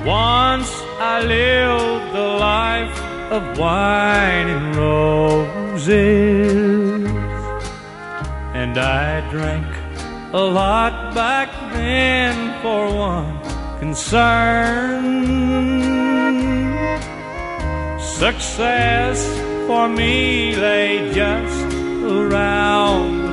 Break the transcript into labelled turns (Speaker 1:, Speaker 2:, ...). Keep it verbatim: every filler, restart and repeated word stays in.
Speaker 1: Once I lived the life of wine and roses, and I drank a lot back then for one concern. Success for me lay just around the